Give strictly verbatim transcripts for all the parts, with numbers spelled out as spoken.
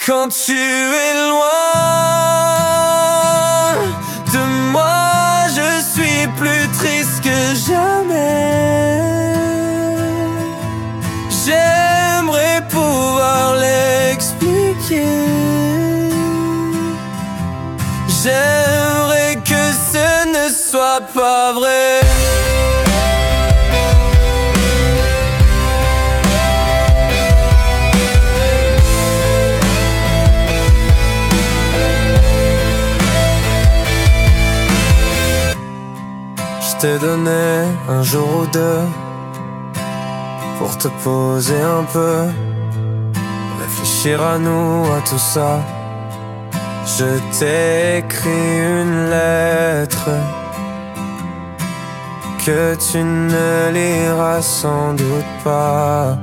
Quand tu es loin de moi, je suis plus triste que jamais. J'aimerais pouvoir l'expliquer. J'aimerais que ce ne soit pas vrai. Je t'ai donné un jour ou deux pour te poser un peu, réfléchir à nous, à tout ça. Je t'ai écrit une lettre que tu ne liras sans doute pas.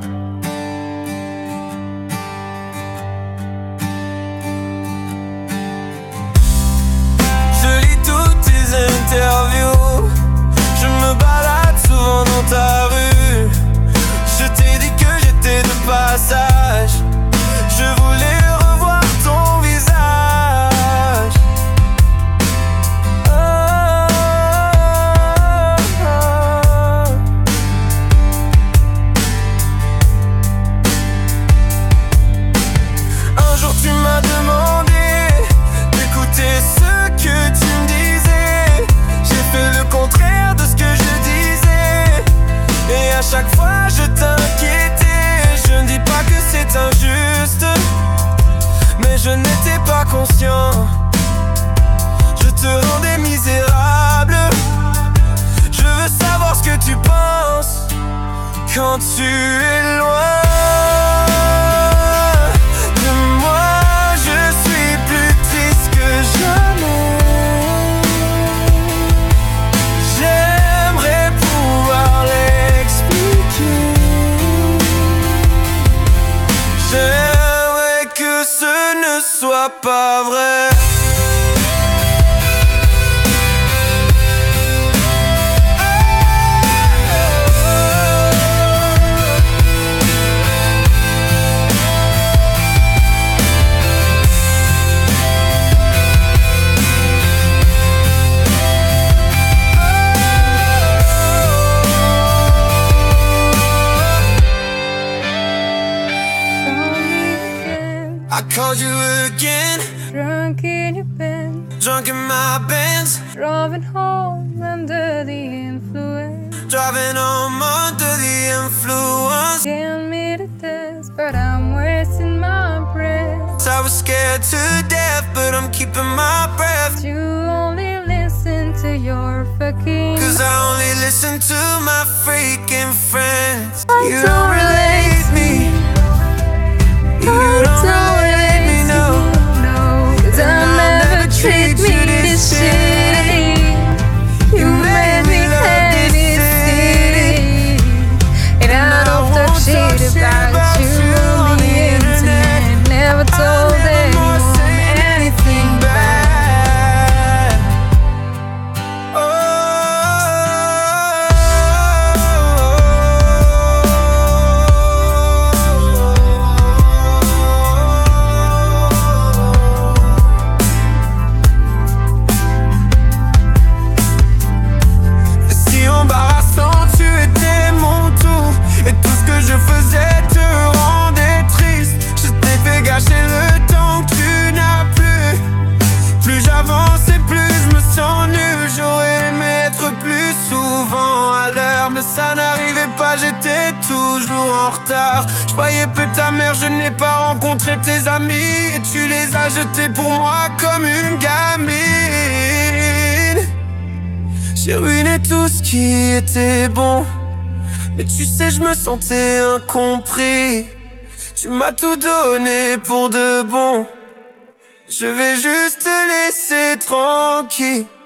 Je lis toutes tes interviews, je me balade souvent dans ta rue. Je t'ai dit que j'étais de passage, je voulais revoir ton visage. Oh, oh, oh. Un jour tu m'as demandé d'écouter ce que tu me disais. J'ai fait le contraire de ce que je disais, et à chaque fois je t'inquiétais. Je ne dis pas que c'est injuste, mais je n'étais pas conscient. Je te rendais misérable. Je veux savoir ce que tu penses quand tu es loin de moi. Je suis plus triste que jamais. J'aimerais pouvoir l'expliquer. J'aimerais que ce ne soit pas vrai. I called you again, Drunk in your bed, drunk in my Benz, driving home under the influence. driving home under the influence. Getting me to death, but I'm wasting my breath. I was scared to death, but I'm keeping my breath. You only listen to your fucking. Cause I only listen to my freaking friends. I You don't don't relate me. You don't relate me, no. No, cause I'll never treat me this shitty. You made me hate this city, and I don't talk shit about you on the internet. Never told anyone anything bad. Oh, si embarrassant tu étais mon tout, et tout ce que je faisais te rendait triste. Je t'ai fait gâcher le temps que tu n'as plus. Plus j'avance et plus je me sens nul. J'aurais aimé être plus souvent à l'heure, mais ça n'arrivait pas, j'étais toujours en retard. Je croyais peu ta mère, je n'ai pas rencontré tes amis, et tu les as jetés pour moi comme une gamine. J'ai ruiné tout ce qui était bon, mais tu sais je me sentais incompris. Tu m'as tout donné pour de bon. Je vais juste te laisser tranquille.